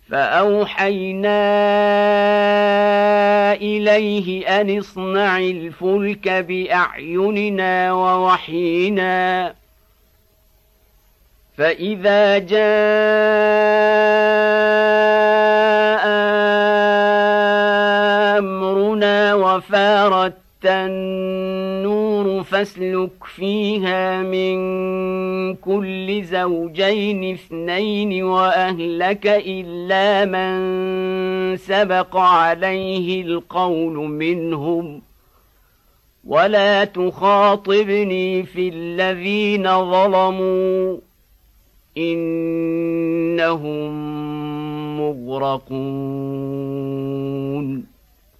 فأوحينا إليه أن اصنع الفلك بأعيننا ووحينا فإذا جاء أمرنا وفارت النور فاسلك فيها من كل زوجين اثنين وأهلك إلا من سبق عليه القول منهم ولا تخاطبني في الذين ظلموا إنهم مغرقون.